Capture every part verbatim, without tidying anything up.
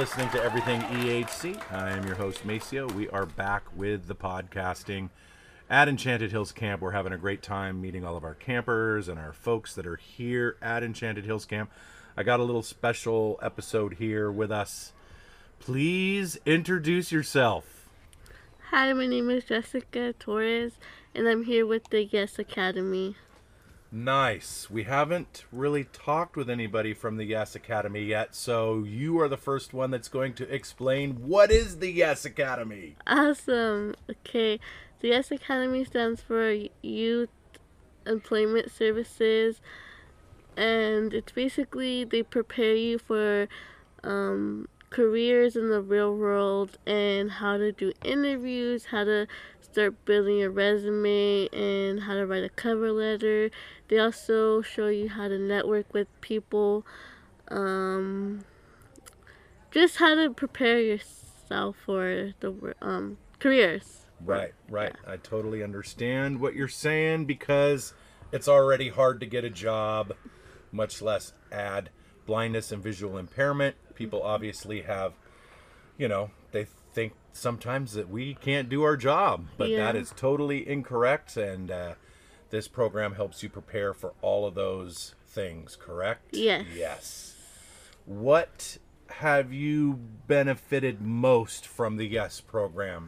listening to Everything E H C. I am your host, Maceo. We are back with the podcasting at Enchanted Hills Camp. We're having a great time meeting all of our campers and our folks that are here at Enchanted Hills Camp. I got a little special episode here with us. Please introduce yourself. Hi, my name is Jessica Torres, and I'm here with the Yes Academy. Nice. We haven't really talked with anybody from the Yes Academy yet, so you are the first one that's going to explain what is the Yes Academy. Awesome. Okay, the Yes Academy stands for Youth Employment Services, and it's basically they prepare you for um, careers in the real world and how to do interviews, how to start building your resume, and how to write a cover letter. They also show you how to network with people, um, just how to prepare yourself for the um, careers. Right, right. Yeah. I totally understand what you're saying because it's already hard to get a job, much less add blindness and visual impairment. People obviously have, you know, they think sometimes that we can't do our job, but yeah. That is totally incorrect, and uh, this program helps you prepare for all of those things, correct? Yes. Yes. What have you benefited most from the Yes program?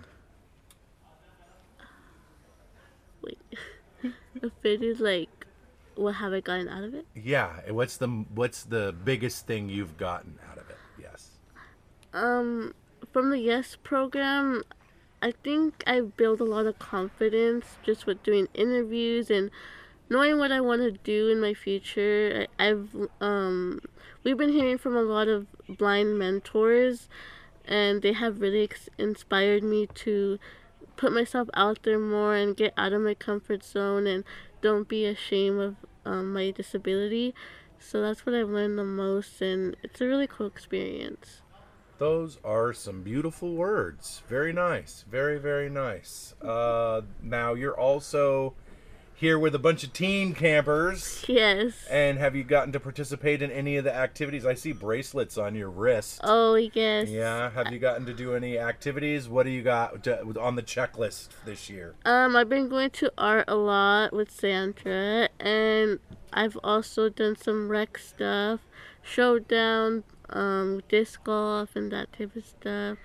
Wait, benefited like, what have I gotten out of it? Yeah, what's the what's the biggest thing you've gotten out of it? Yes. Um, from the Yes program, I think I built a lot of confidence just with doing interviews and knowing what I want to do in my future. I, I've um, we've been hearing from a lot of blind mentors, and they have really ex- inspired me to put myself out there more and get out of my comfort zone and don't be ashamed of um, my disability. So that's what I've learned the most, and it's a really cool experience. Those are some beautiful words. Very nice. Very, very nice. Uh, now, you're also here with a bunch of teen campers. Yes. And have you gotten to participate in any of the activities? I see bracelets on your wrist. Oh, yes. Yeah. Have you gotten to do any activities? What do you got to, on the checklist this year? Um, I've been going to art a lot with Sandra, and I've also done some rec stuff, showdown, um, disc golf, and that type of stuff,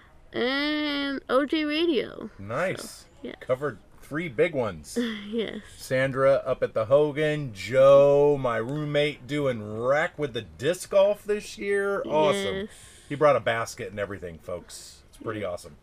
and O J Radio. Nice. So, yeah. Covered three big ones. Yes. Sandra up at the Hogan, Joe, my roommate, doing rec with the disc golf this year. Awesome. Yes. He brought a basket and everything, folks. It's pretty awesome.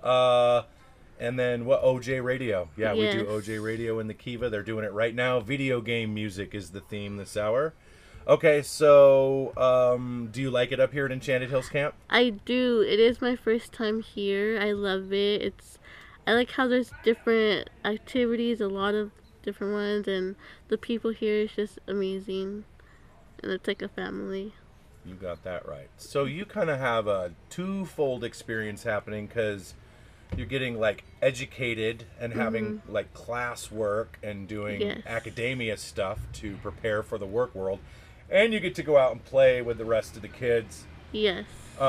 Uh, and then what? O J Radio. Yeah, yes. We do O J Radio in the Kiva. They're doing it right now. Video game music is the theme this hour. Okay, so um, do you like it up here at Enchanted Hills Camp? I do. It is my first time here. I love it. It's I like how there's different activities, a lot of different ones, and the people here is just amazing. And it's like a family. You got that right. So you kind of have a twofold experience happening because you're getting like educated and having mm-hmm. like class work and doing yes. academia stuff to prepare for the work world. And you get to go out and play with the rest of the kids. Yes.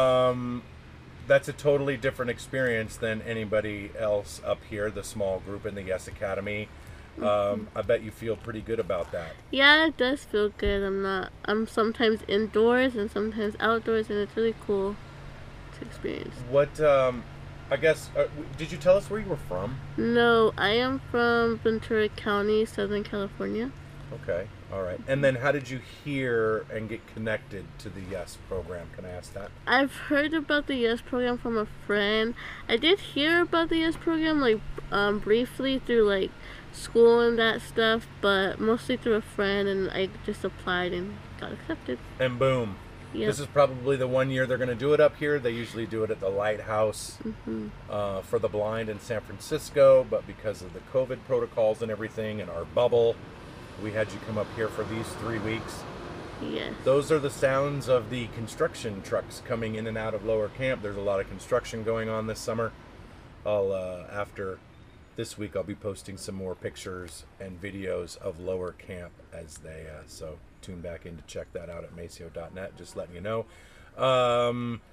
Um, that's a totally different experience than anybody else up here, the small group in the Yes Academy. Um, mm-hmm. I bet you feel pretty good about that. Yeah, it does feel good. I'm not, I'm sometimes indoors and sometimes outdoors, and it's really cool to experience. What, um, I guess, uh, did you tell us where you were from? No, I am from Ventura County, Southern California. Okay, all right. And then how did you hear and get connected to the Yes program? Can I ask that? I've heard about the Yes program from a friend. I did hear about the Yes program, like, um, briefly through, like, school and that stuff, but mostly through a friend, and I just applied and got accepted. And boom. Yep. This is probably the one year they're going to do it up here. They usually do it at the Lighthouse mm-hmm. uh, for the blind in San Francisco, but because of the COVID protocols and everything and our bubble, we had you come up here for these three weeks. Yes. Those are the sounds of the construction trucks coming in and out of Lower Camp. There's a lot of construction going on this summer. I'll, uh, after this week, I'll be posting some more pictures and videos of Lower Camp as they, uh, so tune back in to check that out at maceo dot net, just letting you know. Um,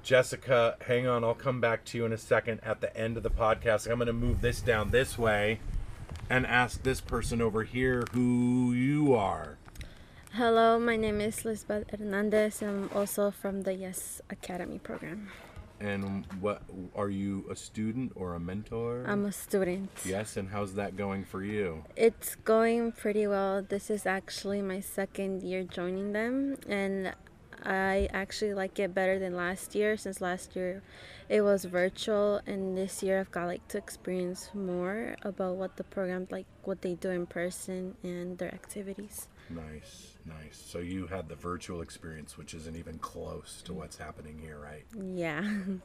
Jessica, hang on. I'll come back to you in a second at the end of the podcast. I'm going to move this down this way and ask this person over here who you are. Hello, my name is Lisbeth Hernandez. I'm also from the Yes Academy program. And what are you, a student or a mentor? I'm a student. Yes, and how's that going for you? It's going pretty well. This is actually my second year joining them, and I actually like it better than last year, since last year it was virtual, and this year I've got like to experience more about what the program, like what they do in person and their activities. Nice, nice. So you had the virtual experience, which isn't even close to what's happening here, right? Yeah.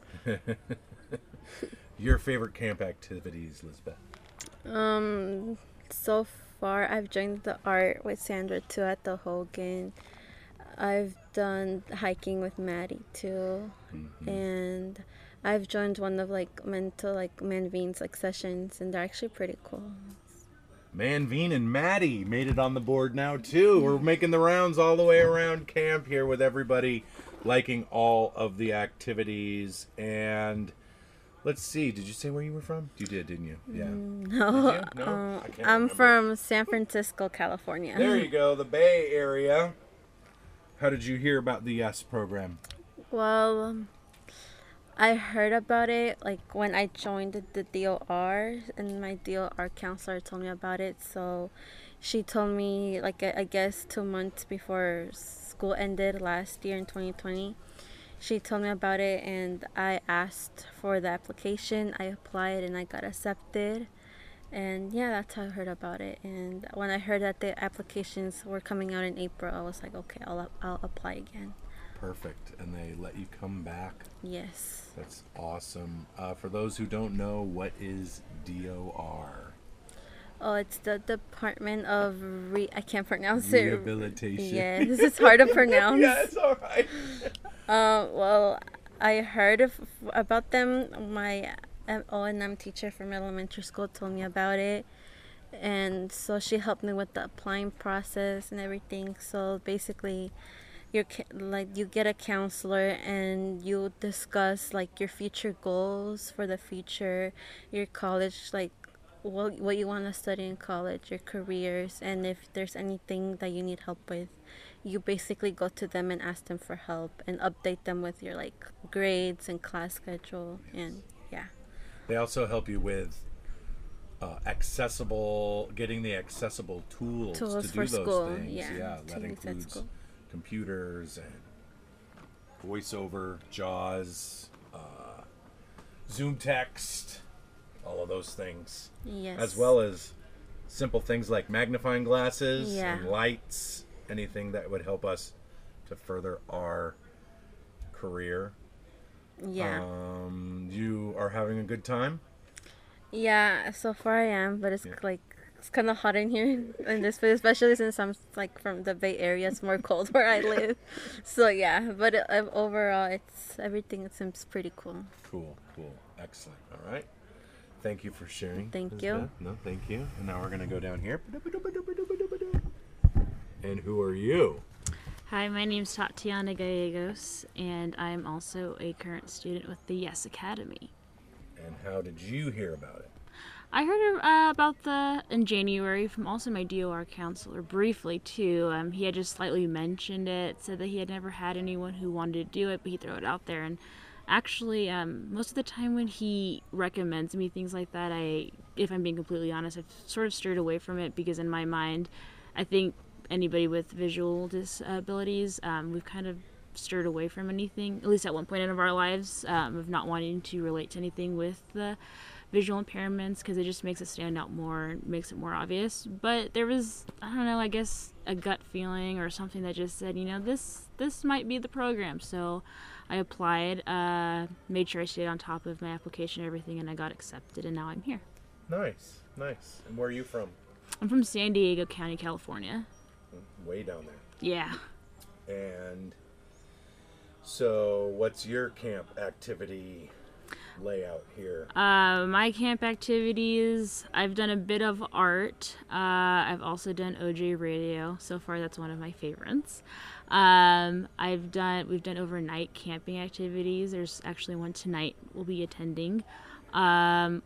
Your favorite camp activities, Lisbeth? Um, so far I've joined the art with Sandra too at the Hogan. I've done hiking with Maddie too, Mm-hmm. and I've joined one of like mental like Manveen's like sessions, and they're actually pretty cool. Manveen and Maddie made it on the board now too. We're making the rounds all the way around camp here with everybody liking all of the activities. And let's see, did you say where you were from? You did, didn't you? Yeah. No, Did you? No? uh, I can't I'm remember. from San Francisco, California. There you go, the Bay Area. How did you hear about the YES program? Well, um, I heard about it like when I joined the, the D O R, and my D O R counselor told me about it. So she told me, like, I I guess two months before school ended last year in twenty twenty. She told me about it, and I asked for the application. I applied, and I got accepted. And yeah, that's how I heard about it. And when I heard that the applications were coming out in April, I was like, okay, I'll I'll apply again. Perfect. And they let you come back. Yes. That's awesome. Uh, for those who don't know, what is D O R? Oh, it's the Department of Re. I can't pronounce it. Rehabilitation. Yes, it's hard to pronounce. Yeah, it's all right. Uh, well, I heard of, about them. My O and M teacher from elementary school told me about it, and so she helped me with the applying process and everything. So basically, you're ca- like you get a counselor, and you discuss like your future goals for the future, your college, like what what you want to study in college, your careers, and if there's anything that you need help with, you basically go to them and ask them for help and update them with your like grades and class schedule. And yeah. They also help you with uh, accessible, getting the accessible tools, Tools to do for those school, things. yeah, Yeah, to that use at includes school. computers and voiceover, JAWS, uh, Zoom text, all of those things. Yes. As well as simple things like magnifying glasses Yeah. and lights, anything that would help us to further our career. Yeah. Um, you are having a good time? Yeah, so far I am, but it's Yeah. like it's kind of hot in here in this place, especially since I'm like from the Bay Area. It's more cold where I live. So yeah, but uh, overall, it's everything. It seems pretty cool. Cool, cool. Excellent. All right. Thank you for sharing. Thank you. Lisbeth. No, thank you. And now we're going to go down here. And who are you? Hi, my name's Tatiana Gallegos, and I'm also a current student with the Yes Academy. And how did you hear about it? I heard uh, about the in January from also my D O R counselor briefly too. Um, he had just slightly mentioned it, said that he had never had anyone who wanted to do it, but he threw it out there. And actually, um, most of the time when he recommends me things like that, I, if I'm being completely honest, I've sort of steered away from it because in my mind, I think anybody with visual disabilities, um, we've kind of steered away from anything, at least at one point in our lives, um, of not wanting to relate to anything with the visual impairments because it just makes it stand out more and makes it more obvious. But there was, I don't know, I guess a gut feeling or something that just said, you know, this this might be the program. So I applied, uh, made sure I stayed on top of my application and everything, and I got accepted, and now I'm here. Nice, nice. And where are you from? I'm from San Diego County, California. Way down there. Yeah. And so what's your camp activity? layout here? Uh, my camp activities, I've done a bit of art. Uh, I've also done O J radio. So far, that's one of my favorites. Um, I've done, we've done overnight camping activities. There's actually one tonight we'll be attending. Um,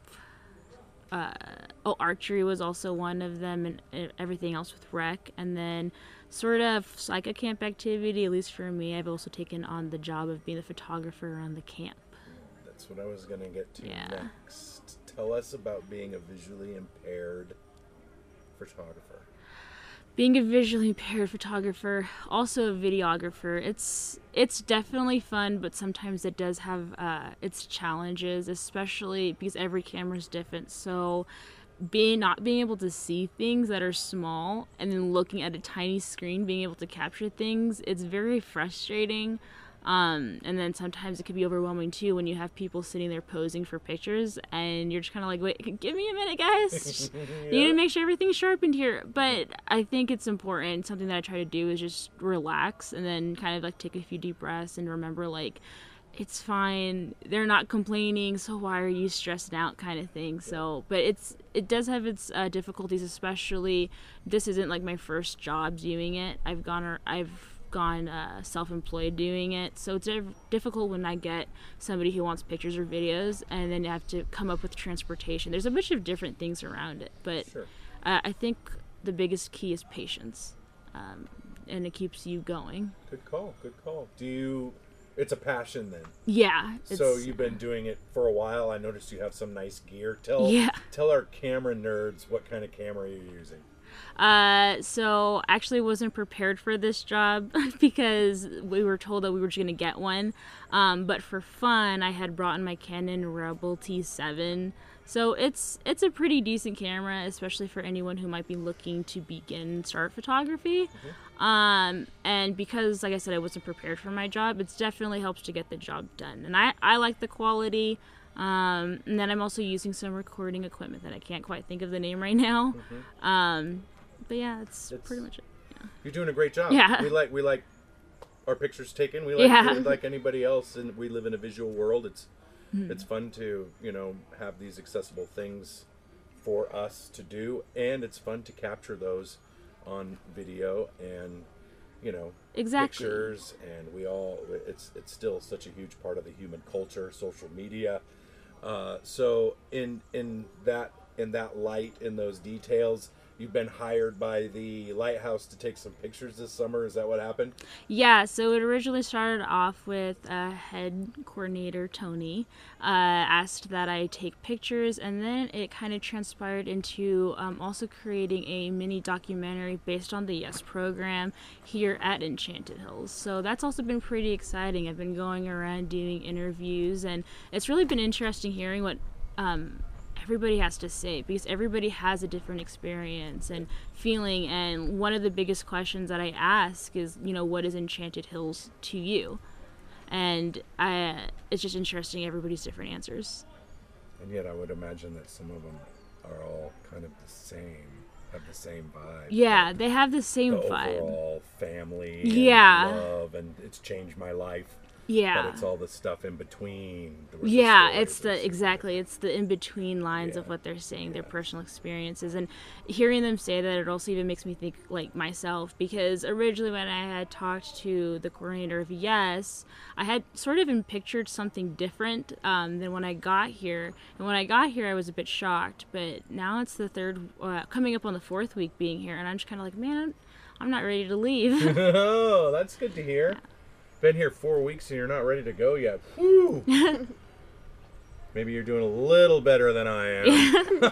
uh, oh, archery was also one of them, and uh, everything else with rec. And then sort of like a camp activity, at least for me, I've also taken on the job of being the photographer around the camp. That's what I was going to get to Yeah. next. Tell us about being a visually impaired photographer. Being a visually impaired photographer, also a videographer, it's it's definitely fun, but sometimes it does have uh, its challenges, especially because every camera is different. So being not being able to see things that are small and then looking at a tiny screen, being able to capture things, it's very frustrating. Um, and then sometimes it could be overwhelming too when you have people sitting there posing for pictures and you're just kind of like, wait, give me a minute, guys. Yeah. You need to make sure everything's sharpened here. But I think it's important. Something that I try to do is just relax and then kind of like take a few deep breaths and remember, like, it's fine. They're not complaining, so why are you stressed out, kind of thing. So, but it's it does have its uh, difficulties, especially this isn't like my first job doing it. I've gone or I've gone uh, self-employed doing it, so it's diff- difficult when I get somebody who wants pictures or videos and then you have to come up with transportation. There's a bunch of different things around it, but Sure. uh, I think the biggest key is patience, um, and it keeps you going. Good call. Good call. Do you? It's a passion then. Yeah. So it's- you've been doing it for a while. I noticed you have some nice gear. Tell Yeah. tell our camera nerds what kind of camera you're using. Uh, so actually wasn't prepared for this job because we were told that we were just gonna get one. Um, but for fun, I had brought in my Canon Rebel T seven. So it's it's a pretty decent camera, especially for anyone who might be looking to begin start photography. Mm-hmm. Um, and because, like I said, I wasn't prepared for my job, it's definitely helps to get the job done. And I, I like the quality. Um, and then I'm also using some recording equipment that I can't quite think of the name right now. Mm-hmm. Um, but yeah, it's, It's- pretty much it. You're doing a great job. Yeah. We like we like our pictures taken. We like Yeah. we like anybody else, and we live in a visual world. It's Mm-hmm. it's fun to you know have these accessible things for us to do, and it's fun to capture those on video and you know Exactly. pictures. And we all it's it's still such a huge part of the human culture, social media. Uh, so in in that in that light, in those details, you've been hired by the Lighthouse to take some pictures this summer. Is that what happened? Yeah, so it originally started off with uh, head coordinator Tony uh, asked that I take pictures, and then it kind of transpired into um, also creating a mini documentary based on the YES program here at Enchanted Hills. So that's also been pretty exciting. I've been going around doing interviews, and it's really been interesting hearing what um, everybody has to say, because everybody has a different experience and feeling. And one of the biggest questions that I ask is, you know, what is Enchanted Hills to you? And I, it's just interesting, everybody's different answers. And yet I would imagine that some of them are all kind of the same, have the same vibe. Yeah, Like they have the same the vibe. overall family Yeah. and love, and it's changed my life. Yeah. But it's all the stuff in between. There was Yeah, stories it's and the stuff. exactly. It's the in between lines of Yeah. what they're saying, their Yeah. personal experiences, and hearing them say that, it also even makes me think like myself. Because originally, when I had talked to the coordinator of YES, I had sort of been pictured something different um, than when I got here. And when I got here, I was a bit shocked. But now it's the third, uh, coming up on the fourth week being here, and I'm just kind of like, man, I'm not ready to leave. Oh, that's good to hear. Been here four weeks and you're not ready to go yet. Woo! Maybe you're doing a little better than I am.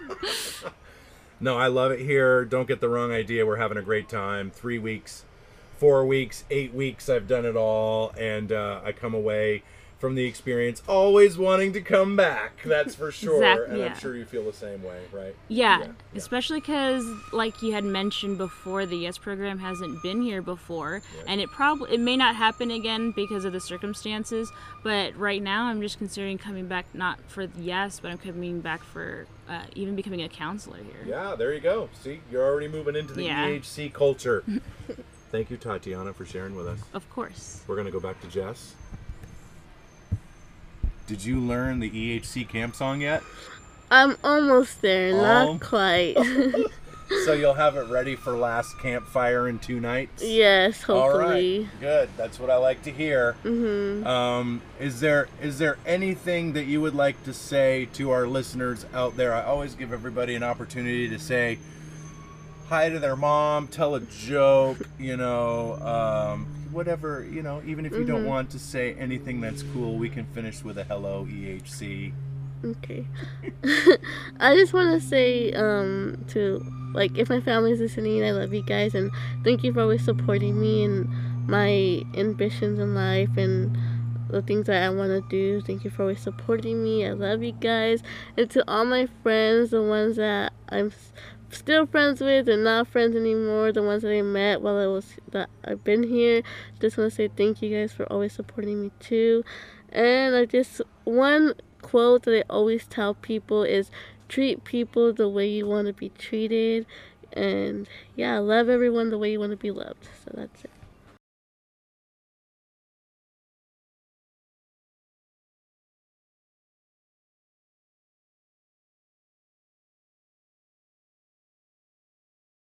No, I love it here. Don't get the wrong idea. We're having a great time. Three weeks, four weeks, eight weeks. I've done it all. And uh, I come away from the experience always wanting to come back. That's for sure. Exactly, and yeah. I'm sure you feel the same way, right? Yeah, Yeah, yeah. especially because, like you had mentioned before, the YES program hasn't been here before, Yeah. and it probably it may not happen again because of the circumstances. But right now, I'm just considering coming back, not for the YES, but I'm coming back for uh, even becoming a counselor here. Yeah, there you go. See, you're already moving into the Yeah. E H C culture. Thank you, Tatiana, for sharing with us. Of course. We're going to go back to Jess. Did you learn the E H C camp song yet? I'm almost there, Al- not quite. So you'll have it ready for last campfire in two nights? Yes, All hopefully. right, good. That's what I like to hear. Mhm. Um, is there is there anything that you would like to say to our listeners out there? I always give everybody an opportunity to say hi to their mom, tell a joke, you know, um, whatever, you know, even if you don't Mhm. want to say anything that's cool, we can finish with a hello, E H C. Okay. I just want to say um to like if my family's listening, I love you guys and thank you for always supporting me and my ambitions in life and the things that I want to do. Thank you for always supporting me. I love you guys. And to all my friends, the ones that I'm s- still friends with and not friends anymore, the ones that I met while I was that I've been here, just want to say thank you guys for always supporting me too. And I just one quote that I always tell people is treat people the way you want to be treated, and yeah, love everyone the way you want to be loved. So that's it.